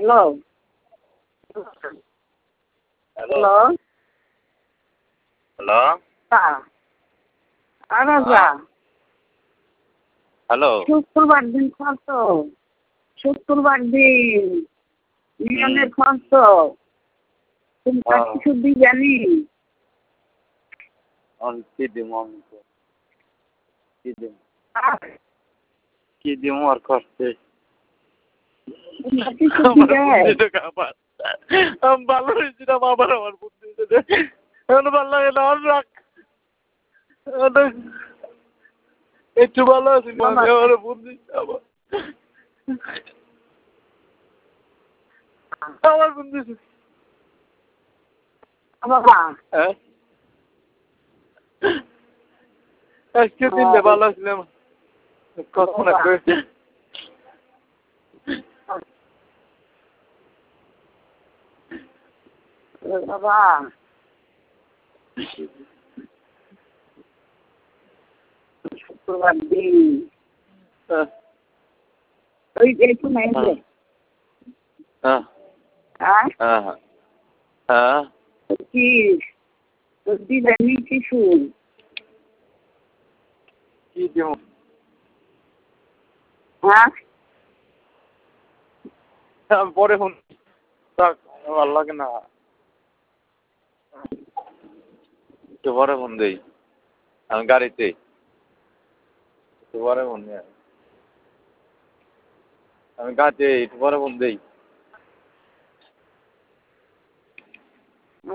hello hello hello hello রাজা hello শুক্রবার দিন খরচ শুক্রবার দিন নিয়মের খরচ তুমি তার কিছু দিই জানি কি দিব আমি তো কি দিব আর করতে কিছু দিয়ে আমি ভালো হয়েছিলাম আবার আমার বুদ্ধি এখন ভালো লাগে না আর রাখ একটু ভালো আছি আমার বুদ্ধি আবার আমার বুদ্ধি বাবা হ্যাঁ আজকে দিনটা ভালো ছিলাম কথা না কয়েছে বাবা শুক্রবার দিন ওই একটু নাই হ্যাঁ হ্যাঁ হ্যাঁ হ্যাঁ কি দিদানি কিছু কি দিব হ্যাঁ আমি পরে ফোন ভালো লাগে না একটু পরে ফোন দেই আমি গাড়িতে একটু পরে ফোন দেই আমি গাড়িতে একটু পরে ফোন দেই